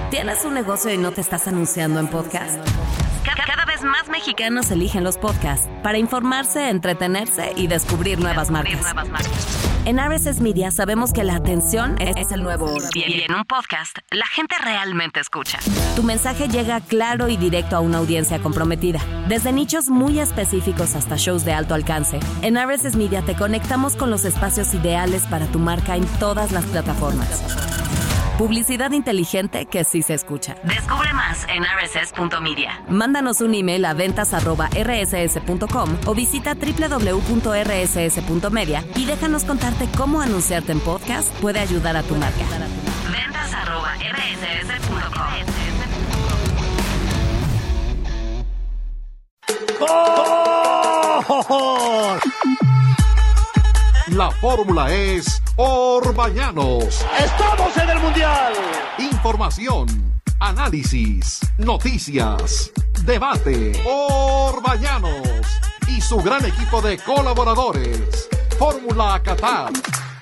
¿Tienes un negocio y no te estás anunciando en podcast? Cada vez más mexicanos eligen los podcasts para informarse, entretenerse y descubrir nuevas marcas. En RSS Media sabemos que la atención es el nuevo oro. Y en un podcast, la gente realmente escucha. Tu mensaje llega claro y directo a una audiencia comprometida. Desde nichos muy específicos hasta shows de alto alcance, en RSS Media te conectamos con los espacios ideales para tu marca en todas las plataformas. Publicidad inteligente que sí se escucha. Descubre más en rss.media. Mándanos un email a ventas@rss.com o visita www.rss.media y déjanos contarte cómo anunciarte en podcast puede ayudar a tu marca. ventas@rss.com. La fórmula es Orbañanos. ¡Estamos en el Mundial! Información, análisis, noticias, debate. Orbañanos y su gran equipo de colaboradores. Fórmula Qatar.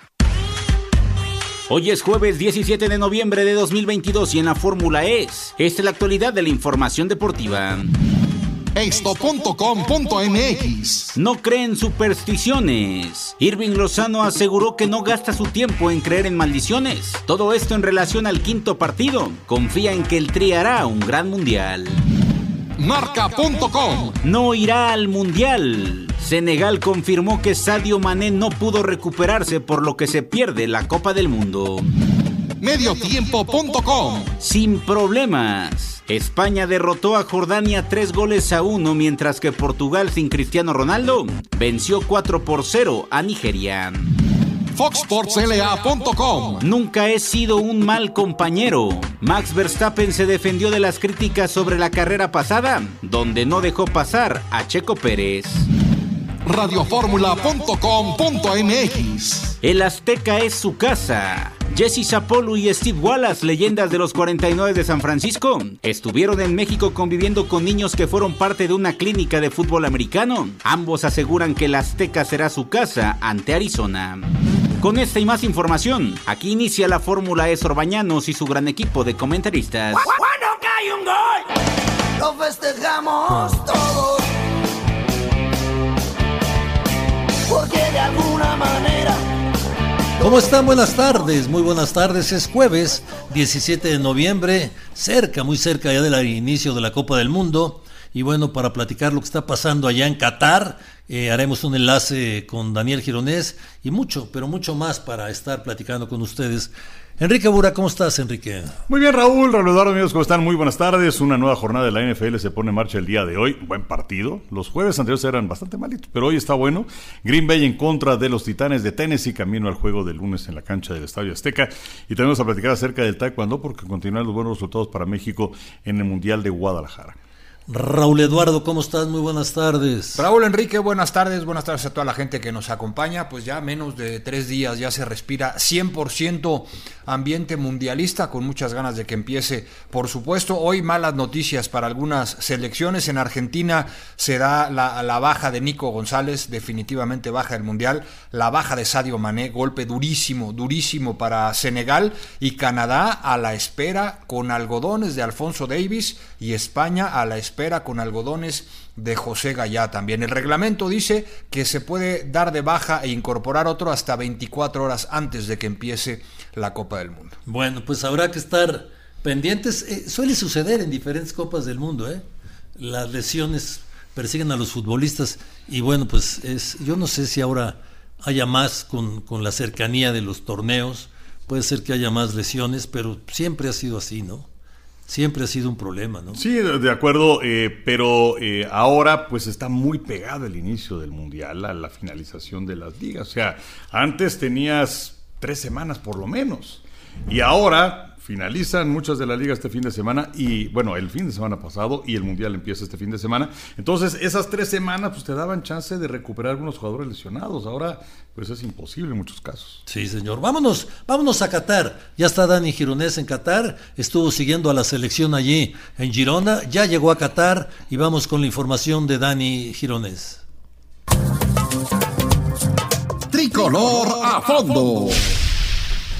Hoy es jueves 17 de noviembre de 2022 y en la Fórmula esta es la actualidad de la información deportiva. Esto.com.mx. No cree en supersticiones. Irving Lozano aseguró que no gasta su tiempo en creer en maldiciones. Todo esto en relación al quinto partido. Confía en que el Tri hará un gran mundial. Marca.com. No irá al mundial. Senegal confirmó que Sadio Mané no pudo recuperarse, por lo que se pierde la Copa del Mundo. Mediotiempo.com. Sin problemas. España derrotó a Jordania 3-1, mientras que Portugal, sin Cristiano Ronaldo, venció 4-0 a Nigeria. FoxSportsLA.com. Nunca he sido un mal compañero. Max Verstappen se defendió de las críticas sobre la carrera pasada, donde no dejó pasar a Checo Pérez. Radioformula.com.mx. El Azteca es su casa. Jesse Sapolu y Steve Wallace, leyendas de los 49 de San Francisco, estuvieron en México conviviendo con niños que fueron parte de una clínica de fútbol americano. Ambos aseguran que el Azteca será su casa ante Arizona. Con esta y más información, aquí inicia la Fórmula Orbañanos y su gran equipo de comentaristas. ¡Cuándo cae un gol! Lo festejamos todos, porque de alguna manera... ¿Cómo están? Buenas tardes, muy buenas tardes. Es jueves 17 de noviembre, muy cerca ya del inicio de la Copa del Mundo. Y bueno, para platicar lo que está pasando allá en Qatar, haremos un enlace con Daniel Gironés y mucho, pero mucho más para estar platicando con ustedes. Enrique Bura, ¿cómo estás, Enrique? Muy bien, Raúl Eduardo, amigos, ¿cómo están? Muy buenas tardes. Una nueva jornada de la NFL se pone en marcha el día de hoy. Buen partido. Los jueves anteriores eran bastante malitos, pero hoy está bueno. Green Bay en contra de los Titanes de Tennessee, camino al juego del lunes en la cancha del Estadio Azteca. Y tenemos a platicar acerca del taekwondo porque continúan los buenos resultados para México en el Mundial de Guadalajara. Raúl Eduardo, ¿cómo estás? Muy buenas tardes. Raúl Enrique, buenas tardes a toda la gente que nos acompaña. Pues ya menos de 3 días ya se respira 100% ambiente mundialista, con muchas ganas de que empiece. Por supuesto, hoy malas noticias para algunas selecciones. En Argentina se da la baja de Nico González, definitivamente baja del Mundial. La baja de Sadio Mané, golpe durísimo para Senegal. Y Canadá a la espera con algodones de Alfonso Davies, y España a la espera con algodones de José Gallá también. El reglamento dice que se puede dar de baja e incorporar otro hasta 24 horas antes de que empiece la Copa del Mundo. Bueno, pues habrá que estar pendientes. Suele suceder en diferentes Copas del Mundo, las lesiones persiguen a los futbolistas y bueno, pues yo no sé si ahora haya más con la cercanía de los torneos, puede ser que haya más lesiones, pero siempre ha sido así, ¿no? Siempre ha sido un problema, ¿no? Sí, de acuerdo, pero ahora pues está muy pegado el inicio del Mundial a la finalización de las ligas. O sea, antes tenías 3 semanas por lo menos, y ahora finalizan muchas de las ligas este fin de semana, y bueno, el fin de semana pasado, y el Mundial empieza este fin de semana. Entonces, esas 3 semanas pues te daban chance de recuperar algunos jugadores lesionados. Ahora pues es imposible en muchos casos. Sí, señor. Vámonos a Qatar. Ya está Dani Gironés en Qatar, estuvo siguiendo a la selección allí en Girona, ya llegó a Qatar y vamos con la información de Dani Gironés. Tricolor a fondo.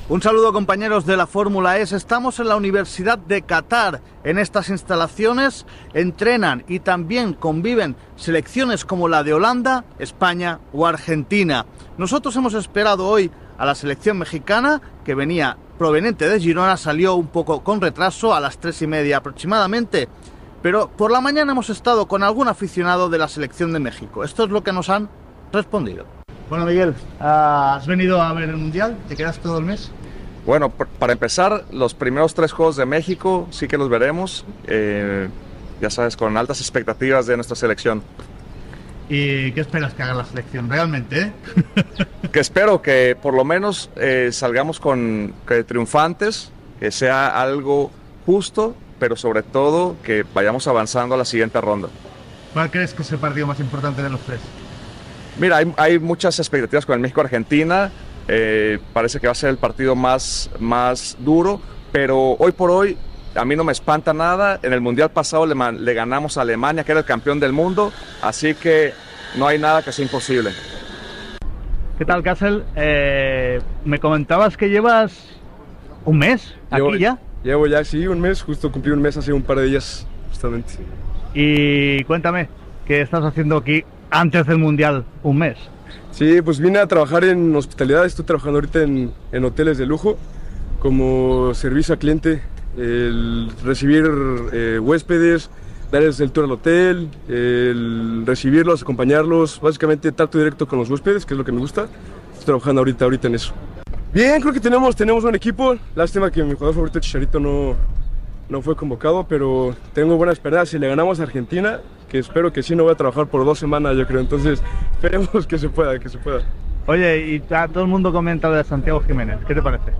Un saludo, compañeros de la Fórmula E. Estamos en la Universidad de Qatar. En estas instalaciones entrenan y también conviven selecciones como la de Holanda, España o Argentina. Nosotros hemos esperado hoy a la selección mexicana, que venía proveniente de Girona, salió un poco con retraso, a las 3:30 aproximadamente. Pero por la mañana hemos estado con algún aficionado de la selección de México. Esto es lo que nos han respondido. Bueno, Miguel, ¿has venido a ver el Mundial? ¿Te quedas todo el mes? Bueno, para empezar, los primeros 3 juegos de México sí que los veremos, ya sabes, con altas expectativas de nuestra selección. ¿Y qué esperas que haga la selección realmente? Que espero que por lo menos salgamos con triunfantes, que sea algo justo, pero sobre todo que vayamos avanzando a la siguiente ronda. ¿Cuál crees que es el partido más importante de los 3? Mira, hay muchas expectativas con el México-Argentina. Parece que va a ser el partido más duro, pero hoy por hoy a mí no me espanta nada. En el Mundial pasado le ganamos a Alemania, que era el campeón del mundo, así que no hay nada que sea imposible. ¿Qué tal, Castle? Me comentabas que llevas un mes aquí ya. Llevo ya, sí, un mes, justo cumplí un mes hace un par de días, justamente. Y cuéntame, ¿qué estás haciendo aquí antes del Mundial, un mes? Sí, pues vine a trabajar en hospitalidad, estoy trabajando ahorita en hoteles de lujo, como servicio a cliente, el recibir huéspedes, darles el tour al hotel, el recibirlos, acompañarlos, básicamente trato directo con los huéspedes, que es lo que me gusta. Estoy trabajando ahorita en eso. Bien, creo que tenemos un equipo, lástima que mi jugador favorito Chicharito no fue convocado, pero tengo buena esperanza. Si le ganamos a Argentina, que espero que sí, no voy a trabajar por 2 semanas, yo creo. Entonces, esperemos que se pueda. Oye, y todo el mundo comenta de Santiago Jiménez. ¿Qué te parece?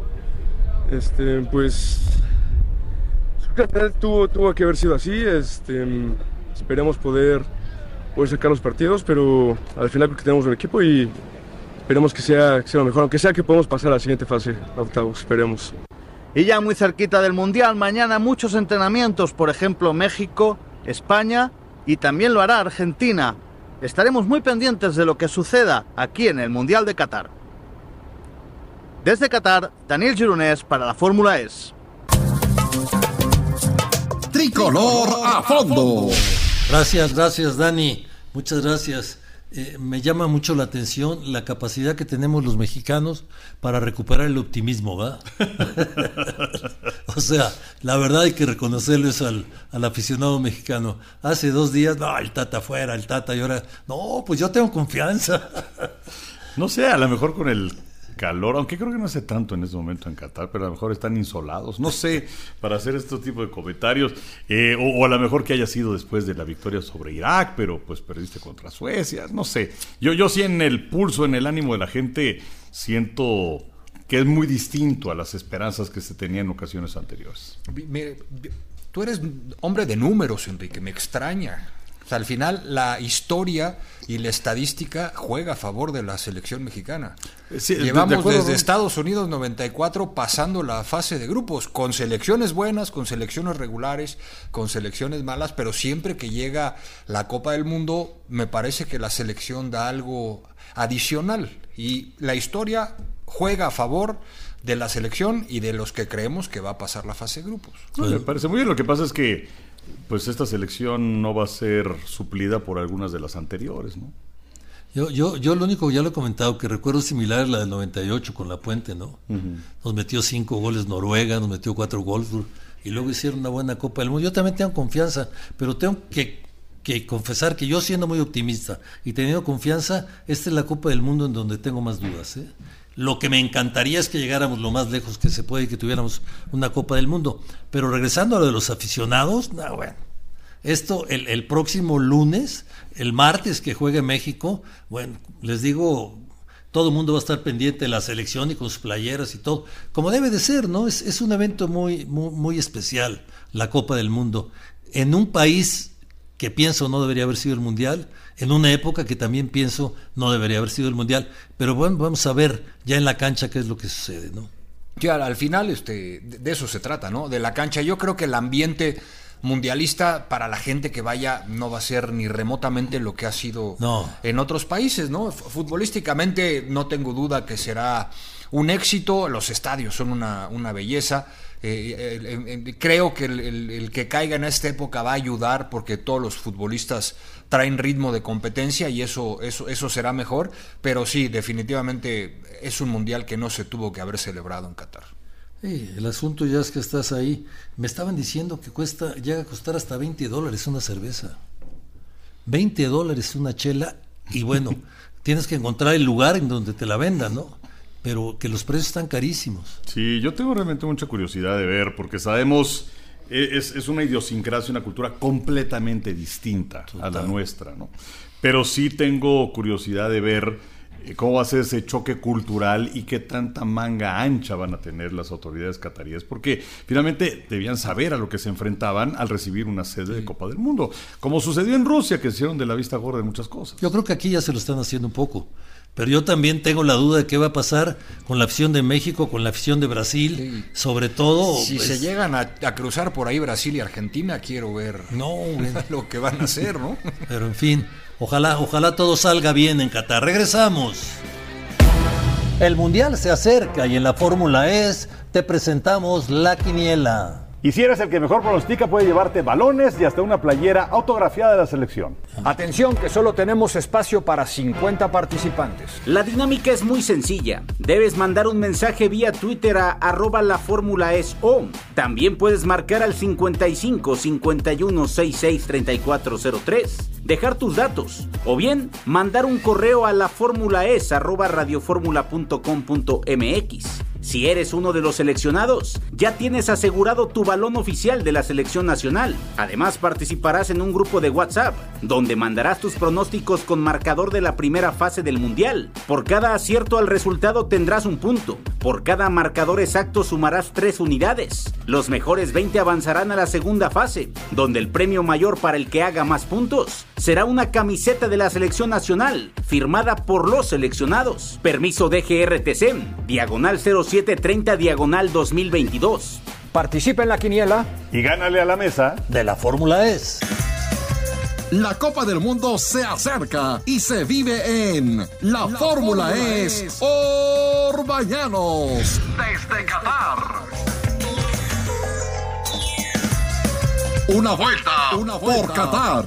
Pues al final tuvo que haber sido así. Esperemos poder sacar los partidos, pero al final creo que tenemos un equipo y esperemos que sea lo mejor, aunque sea que podamos pasar a la siguiente fase, a octavos, esperemos. Y ya muy cerquita del Mundial, mañana muchos entrenamientos, por ejemplo México, España y también lo hará Argentina. Estaremos muy pendientes de lo que suceda aquí en el Mundial de Qatar. Desde Qatar, Daniel Gironès para la Fórmula E. Tricolor a fondo. Gracias, Dani. Muchas gracias. Me llama mucho la atención la capacidad que tenemos los mexicanos para recuperar el optimismo, ¿verdad? O sea, la verdad hay que reconocerle eso al aficionado mexicano. Hace 2 días, no, el Tata fuera, el Tata, y ahora, no, pues yo tengo confianza. No sé, a lo mejor con el calor, aunque creo que no hace tanto en este momento en Qatar, pero a lo mejor están insolados, no sé, para hacer este tipo de comentarios, o a lo mejor que haya sido después de la victoria sobre Irak, pero pues perdiste contra Suecia, no sé, yo sí en el pulso, en el ánimo de la gente, siento que es muy distinto a las esperanzas que se tenían en ocasiones anteriores. Tú eres hombre de números, Enrique, me extraña. O sea, al final la historia y la estadística juega a favor de la selección mexicana. Sí, llevamos desde Estados Unidos 94 pasando la fase de grupos, con selecciones buenas, con selecciones regulares, con selecciones malas, pero siempre que llega la Copa del Mundo me parece que la selección da algo adicional y la historia juega a favor de la selección y de los que creemos que va a pasar la fase de grupos. Me parece muy bien, lo que pasa es que pues esta selección no va a ser suplida por algunas de las anteriores, ¿no? Yo lo único, ya lo he comentado, que recuerdo similar a la del 98 con La Puente, ¿no? Uh-huh. Nos metió 5 goles Noruega, nos metió 4 Wolfsburg, y luego hicieron una buena Copa del Mundo. Yo también tengo confianza, pero tengo que confesar que yo, siendo muy optimista y teniendo confianza, esta es la Copa del Mundo en donde tengo más dudas, ¿eh? Lo que me encantaría es que llegáramos lo más lejos que se puede y que tuviéramos una Copa del Mundo. Pero regresando a lo de los aficionados, bueno, esto el próximo lunes, el martes que juegue México, bueno, les digo, todo el mundo va a estar pendiente de la selección y con sus playeras y todo, como debe de ser, ¿no? Es un evento muy especial, la Copa del Mundo, en un país que pienso no debería haber sido el Mundial, en una época que también pienso no debería haber sido el Mundial, pero bueno, vamos a ver ya en la cancha qué es lo que sucede, ¿no? Ya, al final de eso se trata, ¿no? De la cancha. Yo creo que el ambiente mundialista para la gente que vaya no va a ser ni remotamente lo que ha sido en otros países, ¿no? Futbolísticamente no tengo duda que será un éxito, los estadios son una belleza. Creo que el que caiga en esta época va a ayudar porque todos los futbolistas traen ritmo de competencia y eso será mejor, pero sí, definitivamente es un mundial que no se tuvo que haber celebrado en Qatar. El asunto ya es que estás ahí. Me estaban diciendo que llega a costar hasta $20 una cerveza, $20 una chela, y bueno, tienes que encontrar el lugar en donde te la vendan, ¿no? Pero que los precios están carísimos. Sí, yo tengo realmente mucha curiosidad de ver, porque sabemos, es una idiosincrasia, una cultura completamente distinta a la nuestra, ¿no? Pero sí tengo curiosidad de ver cómo va a ser ese choque cultural y qué tanta manga ancha van a tener las autoridades cataríes, porque finalmente debían saber a lo que se enfrentaban al recibir una sede de Copa del Mundo, como sucedió en Rusia, que se hicieron de la vista gorda de muchas cosas. Yo creo que aquí ya se lo están haciendo un poco, pero yo también tengo la duda de qué va a pasar con la afición de México, con la afición de Brasil, sobre todo. Si se llegan a cruzar por ahí Brasil y Argentina, quiero ver lo que van a hacer, ¿no? Pero en fin, ojalá todo salga bien en Qatar. Regresamos. El Mundial se acerca y en la Fórmula E te presentamos la quiniela. Y si eres el que mejor pronostica, puede llevarte balones y hasta una playera autografiada de la selección. Atención, que solo tenemos espacio para 50 participantes. La dinámica es muy sencilla. Debes mandar un mensaje vía Twitter a @laformulaes o también puedes marcar al 55 51 66 3403, dejar tus datos o bien mandar un correo a laformulaes@radioformula.com.mx. Si eres uno de los seleccionados, ya tienes asegurado tu balón oficial de la selección nacional. Además, participarás en un grupo de WhatsApp, donde mandarás tus pronósticos con marcador de la primera fase del Mundial. Por cada acierto al resultado tendrás un punto. Por cada marcador exacto sumarás 3 unidades. Los mejores 20 avanzarán a la segunda fase, donde el premio mayor para el que haga más puntos será una camiseta de la selección nacional, firmada por los seleccionados. Permiso DGRTC, /0730/2022. Participa en la quiniela y gánale a la mesa de la Fórmula E. La Copa del Mundo se acerca y se vive en la Fórmula E Orbañanos desde Qatar. Una vuelta por Qatar.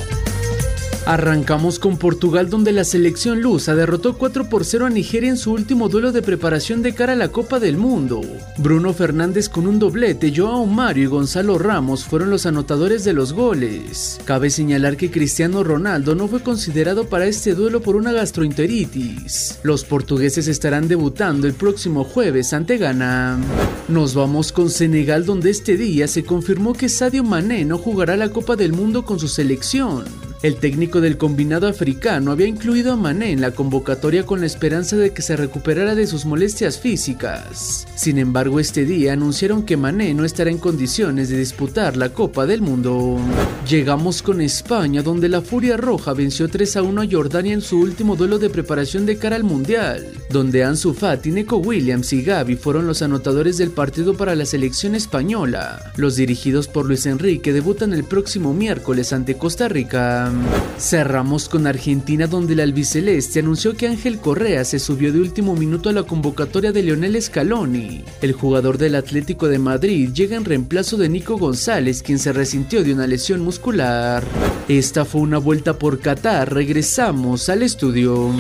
Arrancamos con Portugal, donde la selección lusa derrotó 4-0 a Nigeria en su último duelo de preparación de cara a la Copa del Mundo. Bruno Fernández con un doblete, Joao Mario y Gonzalo Ramos fueron los anotadores de los goles. Cabe señalar que Cristiano Ronaldo no fue considerado para este duelo por una gastroenteritis. Los portugueses estarán debutando el próximo jueves ante Ghana. Nos vamos con Senegal, donde este día se confirmó que Sadio Mané no jugará la Copa del Mundo con su selección. El técnico del combinado africano había incluido a Mané en la convocatoria con la esperanza de que se recuperara de sus molestias físicas. Sin embargo, este día anunciaron que Mané no estará en condiciones de disputar la Copa del Mundo. Llegamos con España, donde la Furia Roja venció 3-1 a Jordania en su último duelo de preparación de cara al Mundial, donde Ansu Fati, Neco Williams y Gavi fueron los anotadores del partido para la selección española. Los dirigidos por Luis Enrique debutan el próximo miércoles ante Costa Rica. Cerramos con Argentina, donde el albiceleste anunció que Ángel Correa se subió de último minuto a la convocatoria de Lionel Scaloni. El jugador del Atlético de Madrid llega en reemplazo de Nico González, quien se resintió de una lesión muscular. Esta fue una vuelta por Qatar. Regresamos al estudio.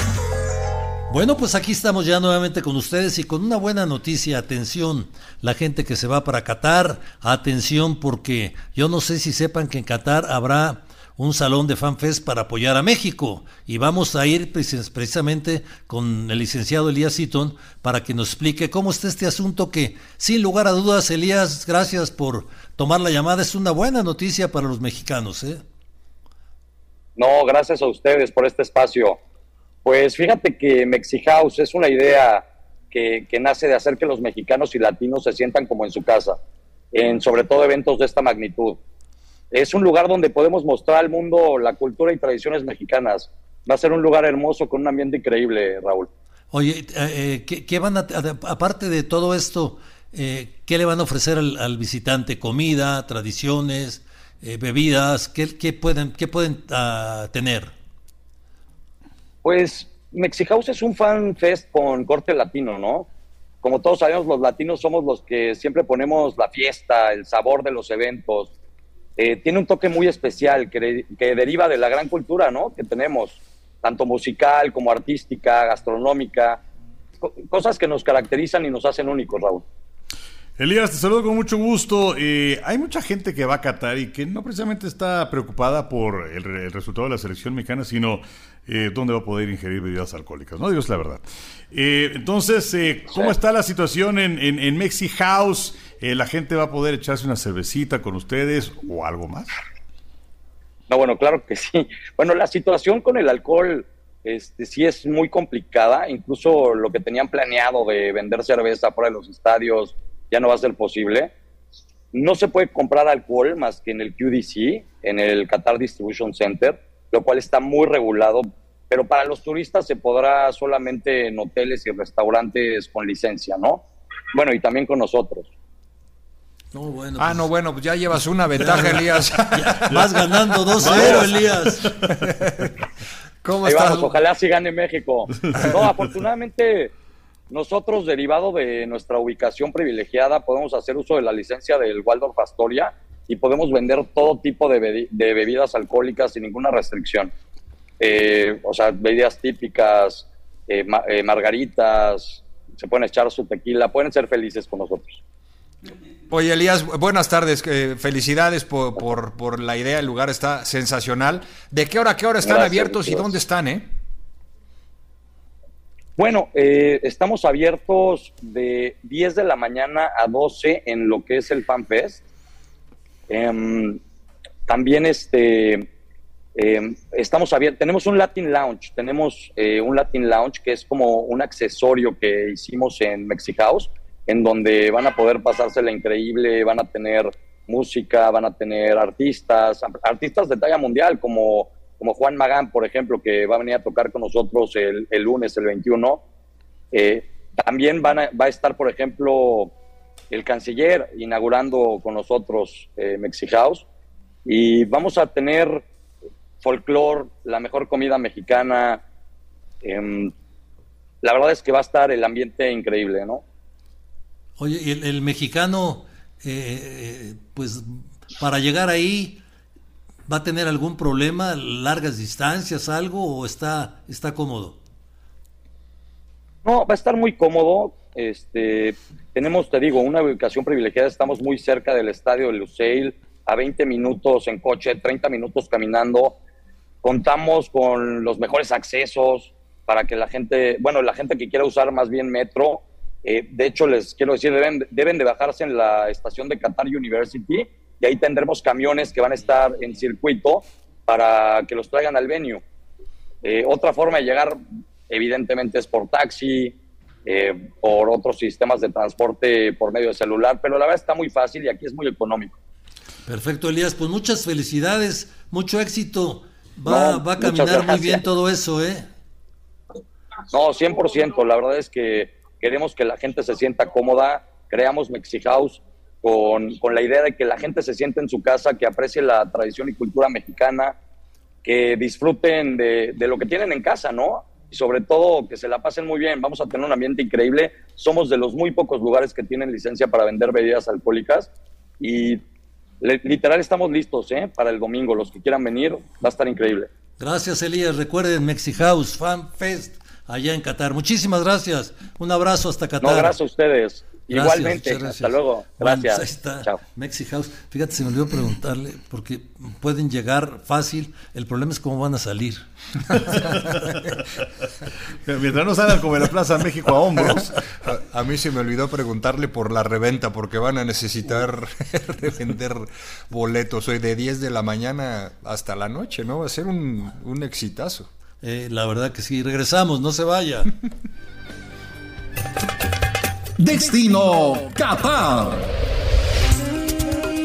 Bueno, pues aquí estamos ya nuevamente con ustedes y con una buena noticia. Atención, la gente que se va para Qatar, atención, porque yo no sé si sepan que en Qatar habrá un salón de FanFest para apoyar a México y vamos a ir precisamente con el licenciado Elías Eaton para que nos explique cómo está este asunto que, sin lugar a dudas, Elías, gracias por tomar la llamada, es una buena noticia para los mexicanos, ¿eh? No, gracias a ustedes por este espacio. Pues fíjate que MexiHouse es una idea que nace de hacer que los mexicanos y latinos se sientan como en su casa, en sobre todo eventos de esta magnitud. Es un lugar donde podemos mostrar al mundo la cultura y tradiciones mexicanas. Va a ser un lugar hermoso con un ambiente increíble, Raúl. Oye, ¿qué van a, aparte de todo esto, ¿qué le van a ofrecer al visitante? ¿Comida, tradiciones, bebidas? ¿Qué pueden tener? Pues Mexihouse es un fan fest con corte latino, ¿no? Como todos sabemos, los latinos somos los que siempre ponemos la fiesta, el sabor de los eventos. Tiene un toque muy especial que deriva de la gran cultura, ¿no?, que tenemos, tanto musical como artística, gastronómica, cosas que nos caracterizan y nos hacen únicos, Raúl. Elías, te saludo con mucho gusto. Hay mucha gente que va a Qatar y que no precisamente está preocupada por el resultado de la selección mexicana, sino dónde va a poder ingerir bebidas alcohólicas, ¿no? Dios la verdad. Entonces, ¿cómo está la situación en Mexihouse? ¿La gente va a poder echarse una cervecita con ustedes o algo más? No, bueno, claro que sí. Bueno, la situación con el alcohol sí es muy complicada. Incluso lo que tenían planeado de vender cerveza fuera de los estadios ya no va a ser posible. No se puede comprar alcohol más que en el QDC, en el Qatar Distribution Center, lo cual está muy regulado, pero para los turistas se podrá solamente en hoteles y restaurantes con licencia, ¿no? Bueno, y también con nosotros. No, bueno, pues ya llevas una ventaja, Elías. Vas ganando 2-0, Elías. ¿Cómo estás? Vamos, ojalá sí gane México. No, afortunadamente nosotros, derivado de nuestra ubicación privilegiada, podemos hacer uso de la licencia del Waldorf Astoria y podemos vender todo tipo de bebidas alcohólicas sin ninguna restricción. O sea, bebidas típicas, margaritas, se pueden echar su tequila, pueden ser felices con nosotros. Oye, Elías, buenas tardes, felicidades por la idea, el lugar está sensacional. ¿De qué hora a qué hora están abiertos y dónde están, Bueno, estamos abiertos de 10 de la mañana a 12 en lo que es el Fan Fest. También estamos abiertos, tenemos un Latin Lounge, que es como un accesorio que hicimos en Mexihouse, en donde van a poder pasársela increíble, van a tener música, van a tener artistas de talla mundial, como Juan Magán, por ejemplo, que va a venir a tocar con nosotros el lunes, el 21. También va a estar, por ejemplo, el canciller inaugurando con nosotros Mexihouse. Y vamos a tener folclore, la mejor comida mexicana. La verdad es que va a estar el ambiente increíble, ¿no? Oye, ¿y el mexicano, pues para llegar ahí, va a tener algún problema, largas distancias, algo, o está cómodo? No, va a estar muy cómodo. Tenemos, te digo, una ubicación privilegiada. Estamos muy cerca del estadio de Lusail, a 20 minutos en coche, 30 minutos caminando. Contamos con los mejores accesos para que la gente que quiera usar más bien metro, de hecho les quiero decir, deben de bajarse en la estación de Qatar University y ahí tendremos camiones que van a estar en circuito para que los traigan al venue. Otra forma de llegar, evidentemente, es por taxi, por otros sistemas de transporte por medio de celular, pero la verdad está muy fácil y aquí es muy económico. Perfecto, Elías, pues muchas felicidades, mucho éxito, va a caminar muy bien todo eso, No, 100%, la verdad es que queremos que la gente se sienta cómoda, creamos Mexihouse con la idea de que la gente se sienta en su casa, que aprecie la tradición y cultura mexicana, que disfruten de lo que tienen en casa, ¿no? Y sobre todo que se la pasen muy bien. Vamos a tener un ambiente increíble. Somos de los muy pocos lugares que tienen licencia para vender bebidas alcohólicas y literal estamos listos para el domingo. Los que quieran venir, va a estar increíble. Gracias, Elías. Recuerden, Mexihouse Fan Fest allá en Qatar. Muchísimas gracias. Un abrazo hasta Qatar. No, gracias a ustedes. Gracias, igualmente. Hasta luego. Gracias. Bueno, pues ahí está. Chao. Mexihouse. Fíjate, se me olvidó preguntarle, porque pueden llegar fácil. El problema es cómo van a salir. Mientras no salgan como en la Plaza México a hombros. A mí se me olvidó preguntarle por la reventa, porque van a necesitar revender boletos hoy de 10 de la mañana hasta la noche, ¿no? Va a ser un exitazo. La verdad que sí. Regresamos, no se vaya. Destino Qatar.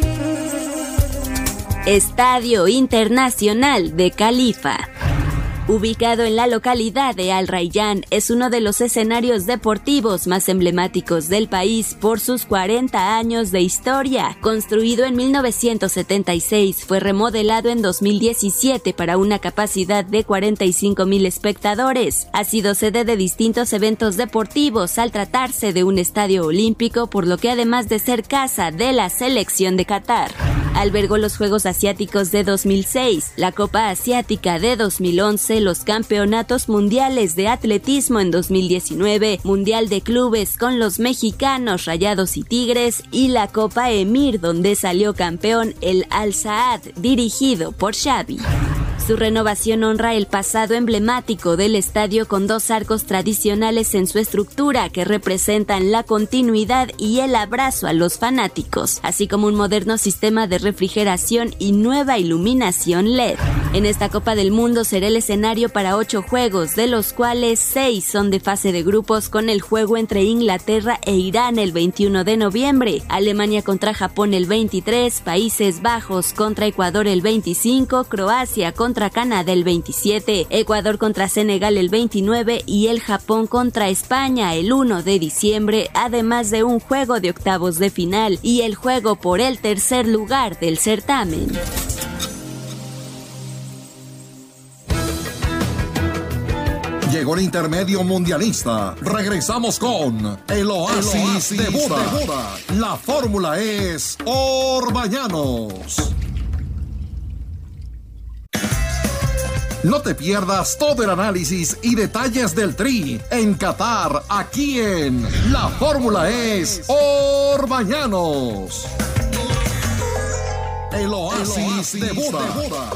Estadio Internacional de Khalifa. Ubicado en la localidad de Al Rayyan, es uno de los escenarios deportivos más emblemáticos del país por sus 40 años de historia. Construido en 1976, fue remodelado en 2017 para una capacidad de 45,000 espectadores. Ha sido sede de distintos eventos deportivos al tratarse de un estadio olímpico, por lo que además de ser casa de la selección de Qatar, albergó los Juegos Asiáticos de 2006, la Copa Asiática de 2011, los Campeonatos Mundiales de Atletismo en 2019, Mundial de Clubes con los mexicanos Rayados y Tigres y la Copa Emir, donde salió campeón el Al Saad, dirigido por Xavi. Su renovación honra el pasado emblemático del estadio con 2 arcos tradicionales en su estructura que representan la continuidad y el abrazo a los fanáticos, así como un moderno sistema de refrigeración y nueva iluminación LED. En esta Copa del Mundo será el escenario para 8 juegos, de los cuales 6 son de fase de grupos, con el juego entre Inglaterra e Irán el 21 de noviembre, Alemania contra Japón el 23, Países Bajos contra Ecuador el 25, Croacia contra Canadá el 27, Ecuador contra Senegal el 29 y el Japón contra España el 1 de diciembre, además de un juego de octavos de final y el juego por el tercer lugar del certamen. Llegó el intermedio mundialista. Regresamos con el Oasis de Boda. La fórmula es Orbañanos. No te pierdas todo el análisis y detalles del Tri en Qatar, aquí en La Fórmula es Orbañanos. El Oasis de Boda.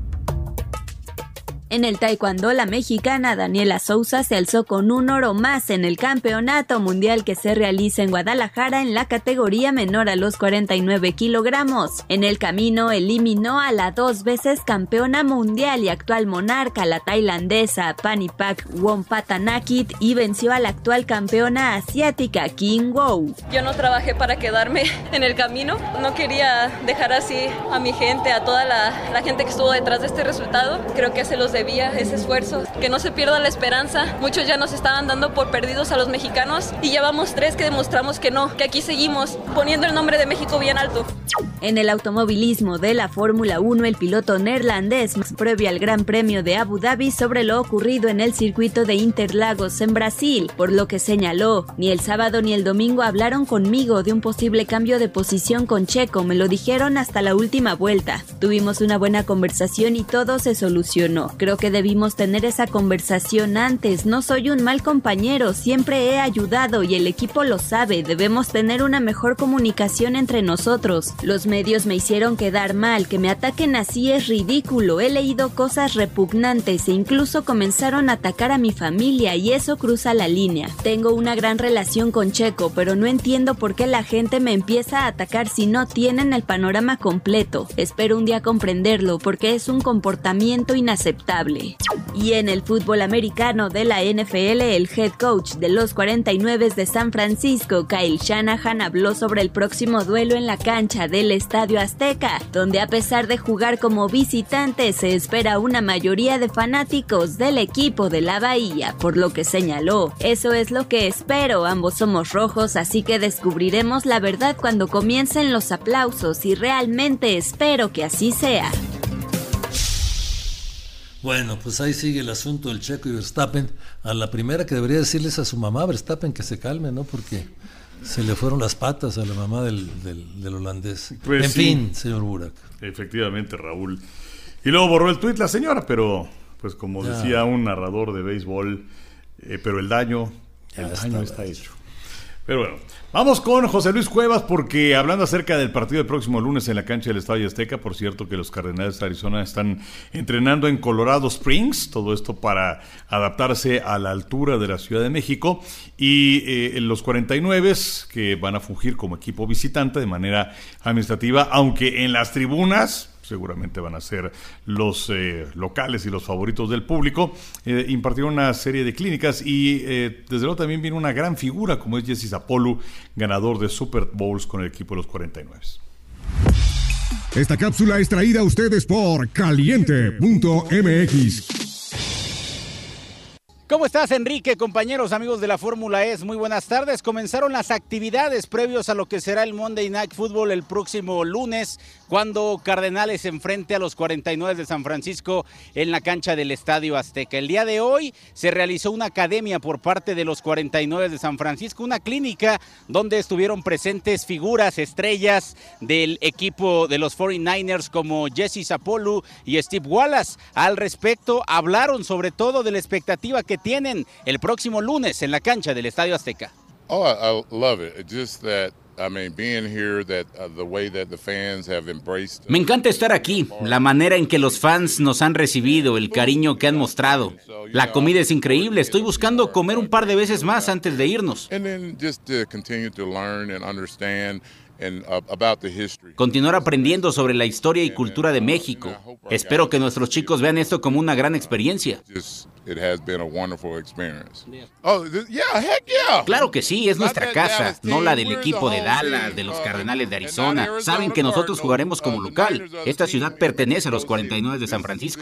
En el taekwondo, la mexicana Daniela Souza se alzó con un oro más en el campeonato mundial que se realiza en Guadalajara en la categoría menor a los 49 kilogramos. En el camino eliminó a la 2 veces campeona mundial y actual monarca, la tailandesa Panipak Wongpatanakit, y venció a la actual campeona asiática King Wow. Yo no trabajé para quedarme en el camino, no quería dejar así a mi gente, a toda la gente que estuvo detrás de este resultado. Creo que se los debía ese esfuerzo, que no se pierda la esperanza. Muchos ya nos estaban dando por perdidos a los mexicanos y ya vamos 3 que demostramos que no, que aquí seguimos poniendo el nombre de México bien alto. En el automovilismo de la Fórmula 1, el piloto neerlandés previo al Gran Premio de Abu Dhabi sobre lo ocurrido en el circuito de Interlagos en Brasil, por lo que señaló: ni el sábado ni el domingo hablaron conmigo de un posible cambio de posición con Checo, me lo dijeron hasta la última vuelta. Tuvimos una buena conversación y todo se solucionó. Creo que debimos tener esa conversación antes. No soy un mal compañero, siempre he ayudado y el equipo lo sabe. Debemos tener una mejor comunicación entre nosotros. Los medios me hicieron quedar mal, que me ataquen así es ridículo. He leído cosas repugnantes e incluso comenzaron a atacar a mi familia y eso cruza la línea. Tengo una gran relación con Checo, pero no entiendo por qué la gente me empieza a atacar si no tienen el panorama completo. Espero un día comprenderlo porque es un comportamiento inaceptable. Y en el fútbol americano de la NFL, el head coach de los 49 de San Francisco, Kyle Shanahan, habló sobre el próximo duelo en la cancha del Estadio Azteca, donde a pesar de jugar como visitante, se espera una mayoría de fanáticos del equipo de la Bahía, por lo que señaló: eso es lo que espero, ambos somos rojos, así que descubriremos la verdad cuando comiencen los aplausos y realmente espero que así sea. Bueno, pues ahí sigue el asunto del Checo y Verstappen. A la primera que debería decirles a su mamá Verstappen que se calme, ¿no? Porque se le fueron las patas a la mamá del holandés. Pues en sí. fin, señor Burak. Efectivamente, Raúl. Y luego borró el tuit la señora, pero pues como decía un narrador de béisbol, pero el daño está hecho. Pero bueno, vamos con José Luis Cuevas, porque hablando acerca del partido del próximo lunes en la cancha del Estadio Azteca, por cierto que los Cardenales de Arizona están entrenando en Colorado Springs, todo esto para adaptarse a la altura de la Ciudad de México, y los 49 que van a fungir como equipo visitante de manera administrativa, aunque en las tribunas seguramente van a ser los locales y los favoritos del público. Impartieron una serie de clínicas y desde luego también viene una gran figura como es Jesse Zapolu, ganador de Super Bowls con el equipo de los 49. Esta cápsula es traída a ustedes por Caliente.mx. ¿Cómo estás, Enrique? Compañeros, amigos de la Fórmula E, muy buenas tardes. Comenzaron las actividades previos a lo que será el Monday Night Football el próximo lunes, cuando Cardenales se enfrente a los 49 de San Francisco en la cancha del Estadio Azteca. El día de hoy se realizó una academia por parte de los 49 de San Francisco, una clínica donde estuvieron presentes figuras, estrellas del equipo de los 49ers como Jesse Sapolu y Steve Wallace. Al respecto, hablaron sobre todo de la expectativa que tienen el próximo lunes en la cancha del Estadio Azteca. Oh, I love it. It's just that, I mean, being here, that the way that the fans have embraced. Me encanta estar aquí, la manera en que los fans nos han recibido, el cariño que han mostrado. La comida es increíble, estoy buscando comer un par de veces más antes de irnos. And then just to continue to learn and understand Continuar aprendiendo sobre la historia y cultura de México. Espero que nuestros chicos vean esto como una gran experiencia. Claro que sí, es nuestra casa, no la del equipo de Dallas, de los Cardenales de Arizona. Saben que nosotros jugaremos como local. Esta ciudad pertenece a los 49 de San Francisco.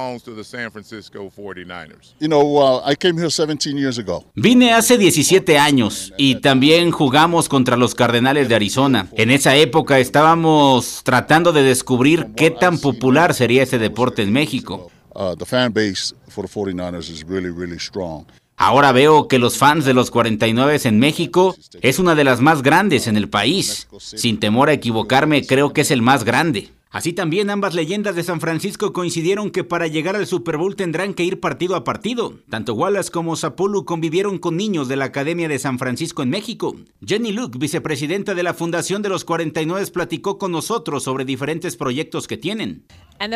Vine hace 17 años y también jugamos contra los Cardenales de Arizona. En esa época estábamos tratando de descubrir qué tan popular sería este deporte en México. Ahora veo que los fans de los 49 en México es una de las más grandes en el país. Sin temor a equivocarme, creo que es el más grande. Así también ambas leyendas de San Francisco coincidieron que para llegar al Super Bowl tendrán que ir partido a partido. Tanto Wallace como Sapolu convivieron con niños de la Academia de San Francisco en México. Jenny Luke, vicepresidenta de la Fundación de los 49, platicó con nosotros sobre diferentes proyectos que tienen.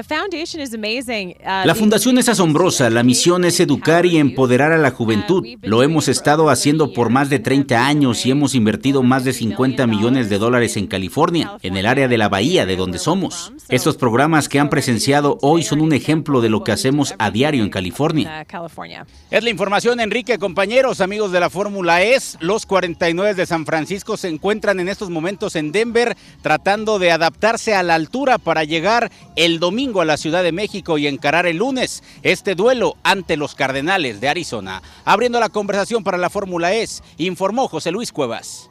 La fundación es asombrosa, la misión es educar y empoderar a la juventud. Lo hemos estado haciendo por más de 30 años y hemos invertido más de $50 millones en California, en el área de la bahía de donde somos. Estos programas que han presenciado hoy son un ejemplo de lo que hacemos a diario en California. Es la información, Enrique. Compañeros, amigos de la Fórmula E, los 49 de San Francisco se encuentran en estos momentos en Denver tratando de adaptarse a la altura para llegar el domingo a la Ciudad de México y encarar el lunes este duelo ante los Cardenales de Arizona. Abriendo la conversación para la Fórmula E, informó José Luis Cuevas.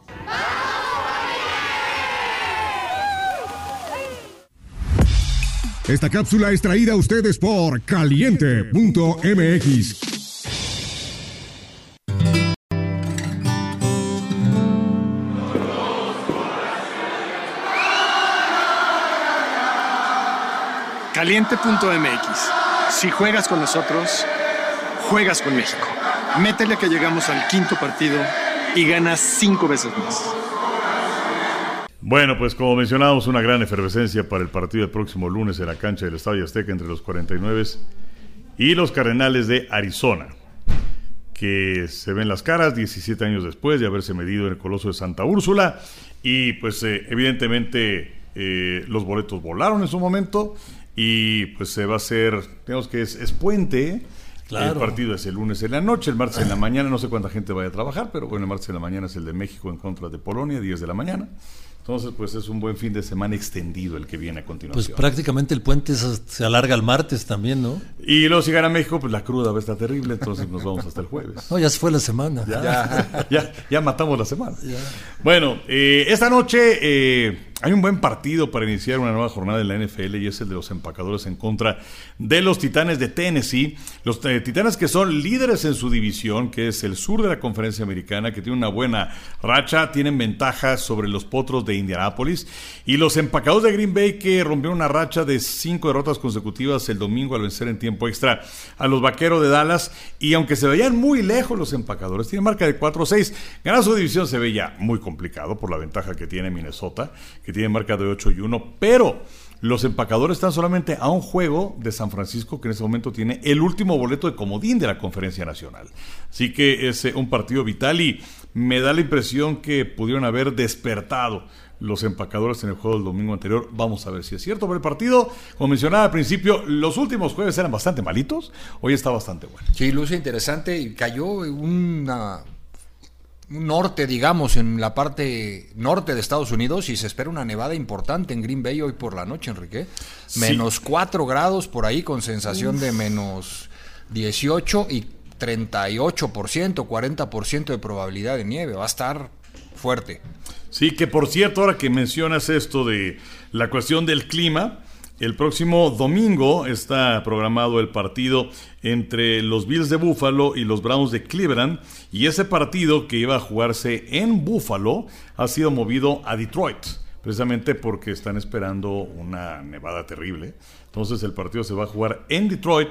Esta cápsula es traída a ustedes por Caliente.mx. Caliente.mx. Si juegas con nosotros, juegas con México. Métele que llegamos al 5º partido y ganas 5 veces más. Bueno, pues como mencionábamos, una gran efervescencia para el partido del próximo lunes en la cancha del Estadio Azteca entre los 49 y los Cardenales de Arizona, que se ven las caras 17 años después de haberse medido en el Coloso de Santa Úrsula y pues evidentemente los boletos volaron en su momento y pues se va a hacer, digamos que es puente. Claro. El partido es el lunes en la noche, el martes en la mañana, no sé cuánta gente vaya a trabajar, pero bueno, el martes en la mañana es el de México en contra de Polonia, 10 de la mañana. Entonces, pues es un buen fin de semana extendido el que viene a continuación. Pues prácticamente el puente se alarga al martes también, ¿no? Y luego si gana México, pues la cruda va a estar terrible, entonces nos vamos hasta el jueves. No, ya se fue la semana. Ya matamos la semana. Ya. Bueno, esta noche hay un buen partido para iniciar una nueva jornada en la NFL y es el de los empacadores en contra de los Titanes de Tennessee. Los Titanes que son líderes en su división, que es el sur de la Conferencia Americana, que tiene una buena racha, tienen ventaja sobre los Potros de Indianápolis, y los empacadores de Green Bay, que rompieron una racha de 5 derrotas consecutivas el domingo al vencer en tiempo extra a los Vaqueros de Dallas. Y aunque se veían muy lejos los empacadores, tienen marca de 4-6, ganar su división se veía muy complicado por la ventaja que tiene Minnesota, que tiene marca de 8-1, pero los empacadores están solamente a un juego de San Francisco, que en este momento tiene el último boleto de comodín de la Conferencia Nacional. Así que es un partido vital y me da la impresión que pudieron haber despertado los empacadores en el juego del domingo anterior. Vamos a ver si es cierto. Pero el partido, como mencionaba al principio, los últimos jueves eran bastante malitos, hoy está bastante bueno. Sí, luce interesante y cayó un norte, digamos, en la parte norte de Estados Unidos y se espera una nevada importante en Green Bay hoy por la noche, Enrique. Sí. -4 grados por ahí con sensación de -18 y 38%, 40% de probabilidad de nieve. Va a estar fuerte. Sí, que por cierto, ahora que mencionas esto de la cuestión del clima, el próximo domingo está programado el partido entre los Bills de Buffalo y los Browns de Cleveland, y ese partido que iba a jugarse en Buffalo ha sido movido a Detroit, precisamente porque están esperando una nevada terrible. Entonces el partido se va a jugar en Detroit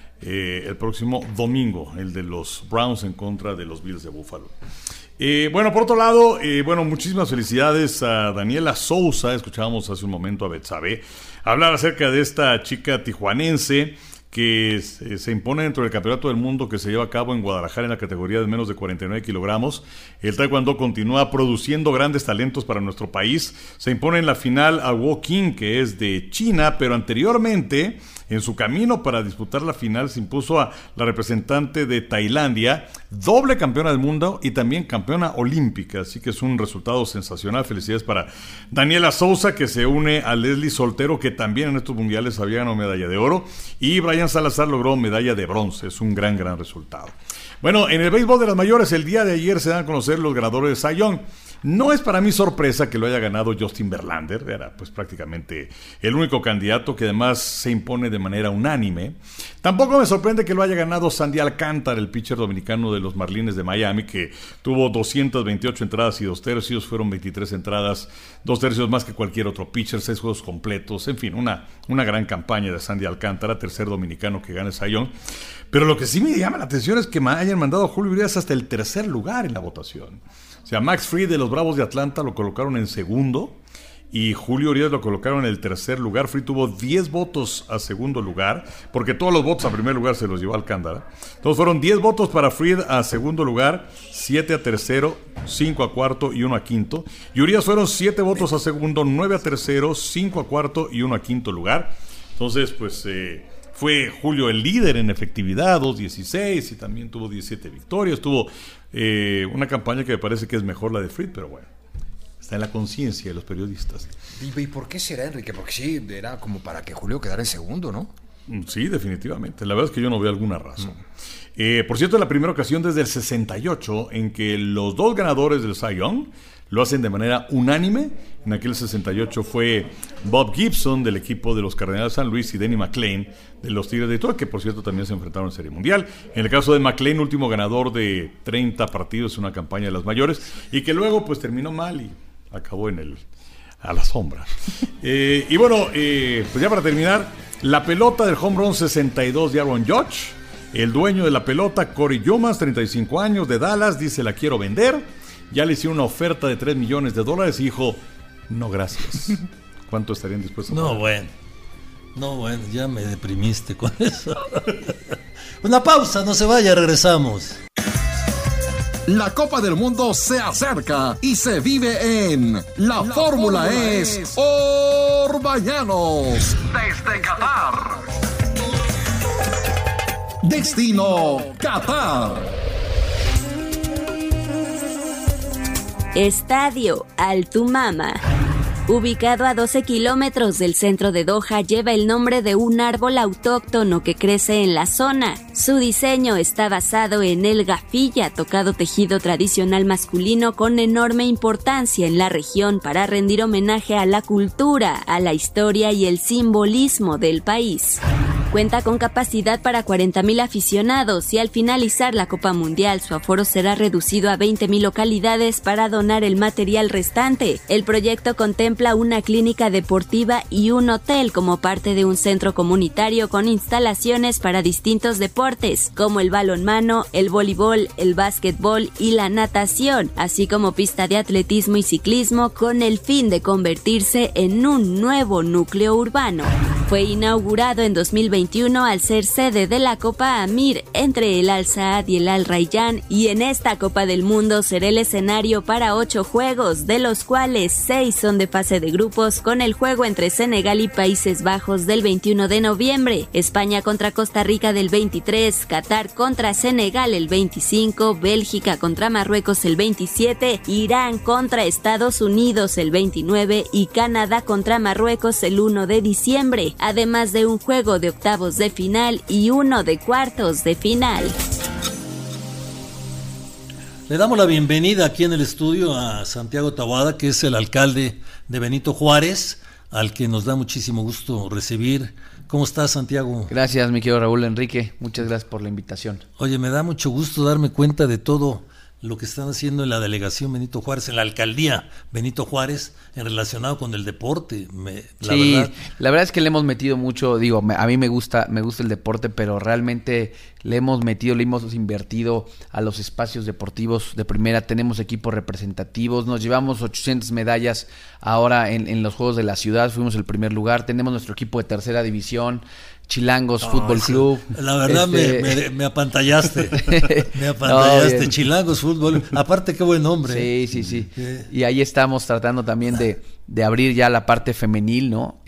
el próximo domingo, el de los Browns en contra de los Bills de Buffalo. Bueno, por otro lado, muchísimas felicidades a Daniela Souza. Escuchábamos hace un momento a Betsabe hablar acerca de esta chica tijuanense que se impone dentro del Campeonato del Mundo que se lleva a cabo en Guadalajara en la categoría de menos de 49 kilogramos. El taekwondo continúa produciendo grandes talentos para nuestro país. Se impone en la final a Wu Qing, que es de China, pero anteriormente, en su camino para disputar la final, se impuso a la representante de Tailandia, doble campeona del mundo y también campeona olímpica. Así que es un resultado sensacional. Felicidades para Daniela Souza, que se une a Leslie Soltero, que también en estos mundiales había ganado medalla de oro, y Brian Salazar logró medalla de bronce. Es un gran resultado. Bueno, en el béisbol de las mayores, el día de ayer se dan a conocer los ganadores de Cy Young. No es para mí sorpresa que lo haya ganado Justin Verlander, era pues prácticamente el único candidato, que además se impone de manera unánime. Tampoco me sorprende que lo haya ganado Sandy Alcántara, el pitcher dominicano de los Marlins de Miami, que tuvo 228 entradas y 2 tercios, fueron 23 entradas, 2 tercios más que cualquier otro pitcher, 6 juegos completos, en fin, una gran campaña de Sandy Alcántara, tercer dominicano que gana el Cy Young. Pero lo que sí me llama la atención es que me hayan mandado a Julio Urias hasta el tercer lugar en la votación. O sea, Max Fried de los Bravos de Atlanta lo colocaron en segundo y Julio Urias lo colocaron en el tercer lugar. Fried tuvo 10 votos a segundo lugar, porque todos los votos a primer lugar se los llevó Alcántara. Entonces fueron 10 votos para Fried a segundo lugar, 7 a tercero, 5 a cuarto y 1 a quinto. Y Urias fueron 7 votos a segundo, 9 a tercero, 5 a cuarto y 1 a quinto lugar. Entonces, pues fue Julio el líder en efectividad, 2.16, y también tuvo 17 victorias. Tuvo una campaña que me parece que es mejor la de Fried, pero bueno, está en la conciencia de los periodistas. ¿Y por qué será, Enrique? Porque sí, era como para que Julio quedara en segundo, ¿no? Sí, definitivamente. La verdad es que yo no veo alguna razón. Por cierto, es la primera ocasión desde el 68 en que los dos ganadores del Cy Young lo hacen de manera unánime. En aquel 68 fue Bob Gibson del equipo de los Cardenales de San Luis y Denny McLain de los Tigres de Detroit, que por cierto también se enfrentaron en Serie Mundial. En el caso de McLain, último ganador de 30 partidos en una campaña de las mayores, y que luego pues terminó mal y acabó a la sombra. Y bueno, pues ya para terminar, la pelota del home run 62 de Aaron Judge. El dueño de la pelota, Corey Yumas, 35 años, de Dallas, dice: la quiero vender. Ya le hicieron una oferta de $3 millones y dijo: no, gracias. ¿Cuánto estarían dispuestos a pagar? No, bueno, ya me deprimiste con eso. Una pausa, no se vaya, regresamos. La Copa del Mundo se acerca y se vive en La Fórmula es Orbañanos, desde Qatar. Destino Qatar. Estadio Al Thumama. Ubicado a 12 kilómetros del centro de Doha, lleva el nombre de un árbol autóctono que crece en la zona. Su diseño está basado en el gafilla, tocado tejido tradicional masculino con enorme importancia en la región para rendir homenaje a la cultura, a la historia y el simbolismo del país. Cuenta con capacidad para 40,000 aficionados y al finalizar la Copa Mundial su aforo será reducido a 20,000 localidades para donar el material restante. El proyecto contempla una clínica deportiva y un hotel como parte de un centro comunitario con instalaciones para distintos deportes como el balonmano, el voleibol, el básquetbol y la natación, así como pista de atletismo y ciclismo con el fin de convertirse en un nuevo núcleo urbano. Fue inaugurado en 2021 al ser sede de la Copa Amir entre el Al Saad y el Al Rayyan, y en esta Copa del Mundo será el escenario para 8 juegos, de los cuales 6 son de fase de grupos, con el juego entre Senegal y Países Bajos del 21 de noviembre, España contra Costa Rica del 23, Qatar contra Senegal el 25, Bélgica contra Marruecos el 27, Irán contra Estados Unidos el 29 y Canadá contra Marruecos el 1 de diciembre. Además de un juego de octavos de final y uno de cuartos de final. Le damos la bienvenida aquí en el estudio a Santiago Taboada, que es el alcalde de Benito Juárez, al que nos da muchísimo gusto recibir. ¿Cómo estás, Santiago? Gracias, mi querido Raúl Enrique. Muchas gracias por la invitación. Oye, me da mucho gusto darme cuenta de todo lo que están haciendo en la delegación Benito Juárez, en la alcaldía Benito Juárez, en relacionado con el deporte. La verdad es que le hemos metido mucho, a mí me gusta el deporte, pero realmente le hemos invertido a los espacios deportivos de primera. Tenemos equipos representativos, nos llevamos 800 medallas ahora en los Juegos de la Ciudad, fuimos el primer lugar, tenemos nuestro equipo de tercera división, Chilangos Fútbol Club. La verdad me apantallaste. Chilangos Fútbol. Aparte, qué buen nombre. Sí. Y ahí estamos tratando también de abrir ya la parte femenil, ¿no?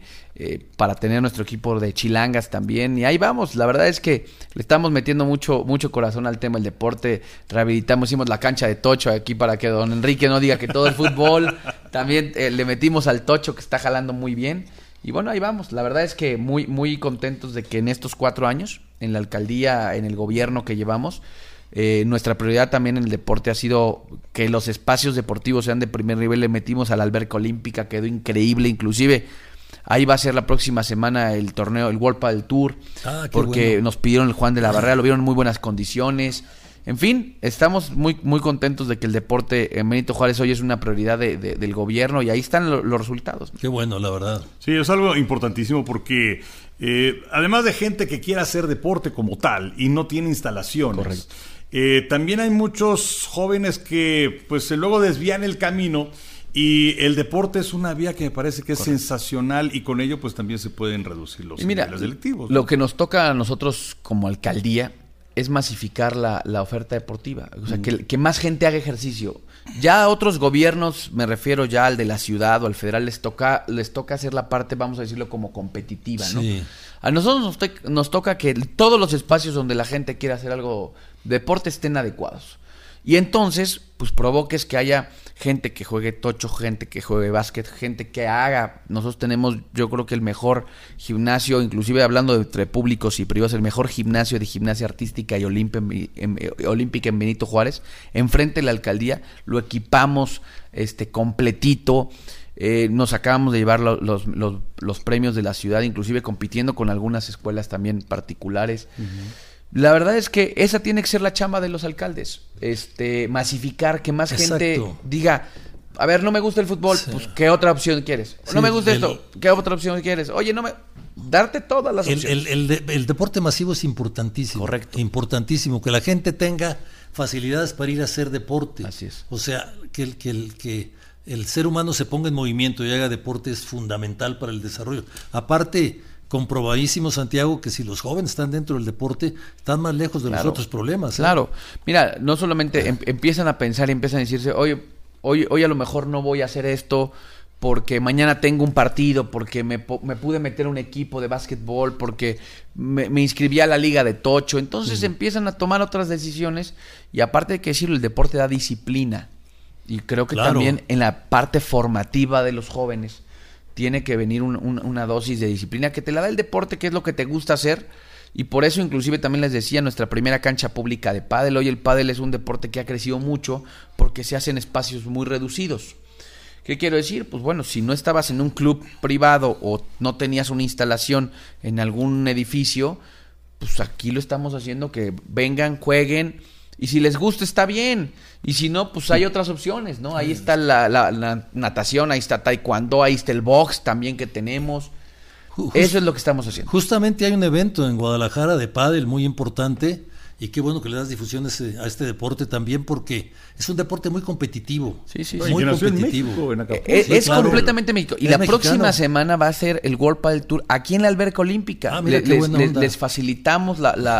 Para tener nuestro equipo de chilangas también. Y ahí vamos. La verdad es que le estamos metiendo mucho corazón al tema del deporte. Hicimos la cancha de tocho aquí para que don Enrique no diga que todo el fútbol. También le metimos al tocho, que está jalando muy bien. Y bueno, ahí vamos. La verdad es que muy contentos de que en estos 4 años, en la alcaldía, en el gobierno que llevamos, nuestra prioridad también en el deporte ha sido que los espacios deportivos sean de primer nivel. Le metimos a la alberca olímpica, quedó increíble. Inclusive, ahí va a ser la próxima semana el torneo, el World Padel Tour, porque nos pidieron el Juan de la Barrera, lo vieron en muy buenas condiciones. En fin, estamos muy contentos de que el deporte en Benito Juárez hoy es una prioridad del gobierno y ahí están los resultados. Qué bueno, la verdad. Sí, es algo importantísimo porque además de gente que quiera hacer deporte como tal y no tiene instalaciones, también hay muchos jóvenes que pues luego desvían el camino. Y el deporte es una vía que me parece que es sensacional y con ello pues también se pueden reducir los niveles delictivos, ¿no? Lo que nos toca a nosotros como alcaldía es masificar la oferta deportiva, o sea, que más gente haga ejercicio. Ya a otros gobiernos, me refiero ya al de la ciudad o al federal, les toca hacer la parte, vamos a decirlo, como competitiva, ¿no? Sí. A nosotros nos toca que todos los espacios donde la gente quiera hacer algo de deporte estén adecuados. Y entonces, pues provoques que haya gente que juegue tocho, gente que juegue básquet, gente que haga. Nosotros tenemos, yo creo que el mejor gimnasio, inclusive hablando entre públicos y privados, el mejor gimnasio de gimnasia artística y olímpica en Benito Juárez, enfrente de la alcaldía, lo equipamos completito. Nos acabamos de llevar los premios de la ciudad, inclusive compitiendo con algunas escuelas también particulares. La verdad es que esa tiene que ser la chamba de los alcaldes, masificar, que más gente diga, a ver, no me gusta el fútbol, pues ¿qué otra opción quieres? No me gusta esto, ¿qué otra opción quieres? Oye, darte todas las opciones. El deporte masivo es importantísimo. Correcto. Importantísimo, que la gente tenga facilidades para ir a hacer deporte. Así es. O sea, que el ser humano se ponga en movimiento y haga deporte es fundamental para el desarrollo. Aparte, comprobadísimo, Santiago, que si los jóvenes están dentro del deporte, están más lejos de los otros problemas. Claro. Mira, no solamente empiezan a pensar y empiezan a decirse, oye, hoy a lo mejor no voy a hacer esto porque mañana tengo un partido, porque me pude meter a un equipo de básquetbol, porque me inscribí a la liga de tocho. Entonces empiezan a tomar otras decisiones y aparte de que decirlo, el deporte da disciplina. Y creo que también en la parte formativa de los jóvenes tiene que venir una dosis de disciplina que te la da el deporte, que es lo que te gusta hacer. Y por eso inclusive también les decía, nuestra primera cancha pública de pádel. Hoy el pádel es un deporte que ha crecido mucho porque se hace en espacios muy reducidos. ¿Qué quiero decir? Pues bueno, si no estabas en un club privado o no tenías una instalación en algún edificio, pues aquí lo estamos haciendo, que vengan, jueguen. Y si les gusta, está bien. Y si no, pues hay otras opciones, ¿no? Ahí está la natación, ahí está taekwondo, ahí está el box también que tenemos. Eso es lo que estamos haciendo. Justamente hay un evento en Guadalajara de pádel muy importante. Y qué bueno que le das difusión a este deporte también, porque es un deporte muy competitivo. Sí. Muy competitivo. Es completamente México. Y la próxima semana va a ser el World Padel Tour aquí en la alberca olímpica. Les facilitamos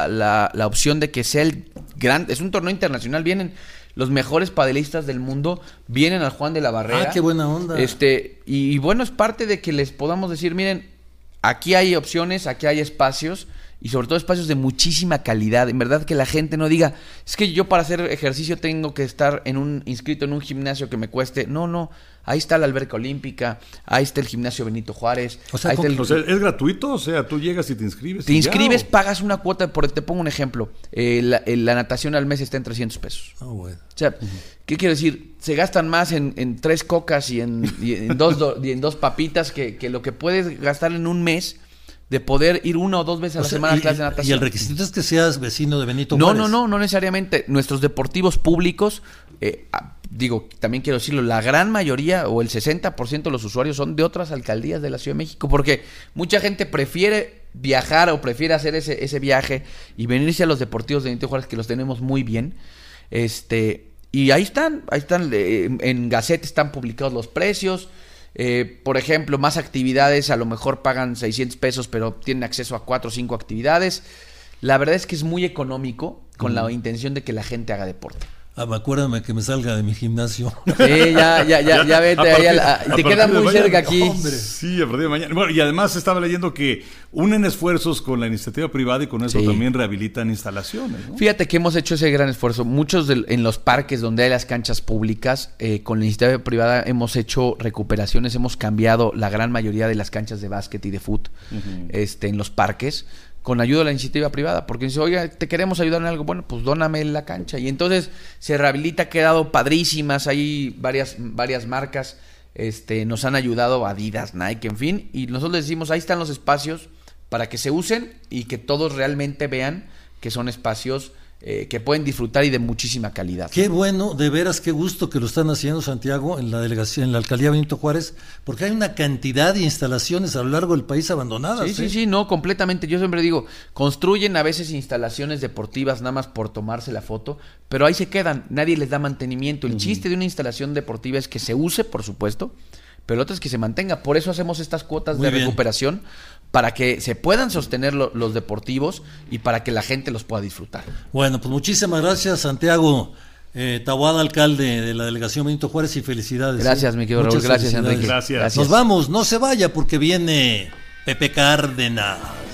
la opción de que sea es un torneo internacional. Vienen los mejores padelistas del mundo, vienen al Juan de la Barrera. Qué buena onda. Y bueno, es parte de que les podamos decir, miren, aquí hay opciones, aquí hay espacios. y sobre todo espacios de muchísima calidad. En verdad, que la gente no diga, es que yo para hacer ejercicio tengo que estar inscrito en un gimnasio que me cueste. No, ahí está la alberca olímpica, ahí está el gimnasio Benito Juárez. O sea, ¿es gratuito? O sea, tú llegas y te inscribes. Te inscribes, pagas una cuota, te pongo un ejemplo, la natación al mes está en $300. Bueno. O sea, ¿qué quiero decir? Se gastan más en 3 cocas y en dos papitas que lo que puedes gastar en un mes de poder ir 1 o 2 veces a la semana a clase de natación. ¿Y el requisito es que seas vecino de Benito Juárez? No necesariamente. Nuestros deportivos públicos, también quiero decirlo, la gran mayoría o el 60% de los usuarios son de otras alcaldías de la Ciudad de México, porque mucha gente prefiere viajar o prefiere hacer ese viaje y venirse a los deportivos de Benito Juárez, que los tenemos muy bien. Y ahí están, en Gaceta están publicados los precios. Por ejemplo, más actividades, a lo mejor pagan $600, pero tienen acceso a 4 o 5 actividades. La verdad es que es muy económico, con la intención de que la gente haga deporte. Acuérdame que me salga de mi gimnasio. Sí, ya vete ahí. Te queda muy cerca aquí. Hombre. Sí, a partir de mañana. Bueno, y además estaba leyendo que unen esfuerzos con la iniciativa privada y con eso también rehabilitan instalaciones, ¿no? Fíjate que hemos hecho ese gran esfuerzo. Muchos en los parques donde hay las canchas públicas, con la iniciativa privada hemos hecho recuperaciones, hemos cambiado la gran mayoría de las canchas de básquet y de fútbol en los parques, con ayuda de la iniciativa privada, porque dice, oiga, te queremos ayudar en algo, bueno, pues dóname la cancha, y entonces se rehabilita, ha quedado padrísimas, hay varias marcas, nos han ayudado, Adidas, Nike, en fin, y nosotros les decimos, ahí están los espacios para que se usen y que todos realmente vean que son espacios que pueden disfrutar y de muchísima calidad. Qué bueno, de veras, qué gusto que lo están haciendo, Santiago, en la delegación, en la alcaldía Benito Juárez, porque hay una cantidad de instalaciones a lo largo del país abandonadas. Sí, no, completamente. Yo siempre digo, construyen a veces instalaciones deportivas nada más por tomarse la foto, pero ahí se quedan, nadie les da mantenimiento. El chiste de una instalación deportiva es que se use, por supuesto, pero otra es que se mantenga. Por eso hacemos estas cuotas de recuperación, para que se puedan sostener los deportivos y para que la gente los pueda disfrutar. Bueno, pues muchísimas gracias, Santiago Taboada, alcalde de la delegación Benito Juárez, y felicidades. Gracias, mi querido Raúl. Gracias, Enrique. Gracias. Nos vamos, no se vaya porque viene Pepe Cárdenas.